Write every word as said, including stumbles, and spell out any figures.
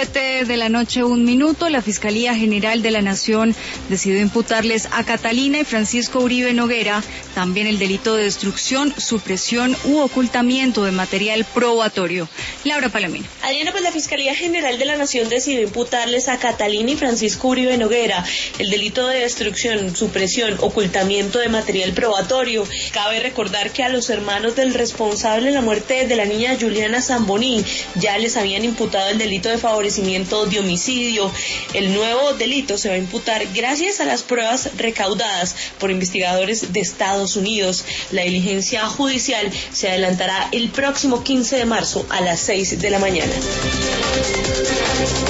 Siete de la noche, un minuto. La Fiscalía General de la Nación decidió imputarles a Catalina y Francisco Uribe Noguera también el delito de destrucción, supresión u ocultamiento de material probatorio. Laura Palomino. Adriana, pues la Fiscalía General de la Nación decidió imputarles a Catalina y Francisco Uribe Noguera el delito de destrucción, supresión, ocultamiento de material probatorio. Cabe recordar que a los hermanos del responsable de la muerte de la niña Juliana Zamboní ya les habían imputado el delito de favorecimiento de homicidio. El nuevo delito se va a imputar gracias a las pruebas recaudadas por investigadores de Estados Unidos. La diligencia judicial se adelantará el próximo quince de marzo a las seis de la mañana.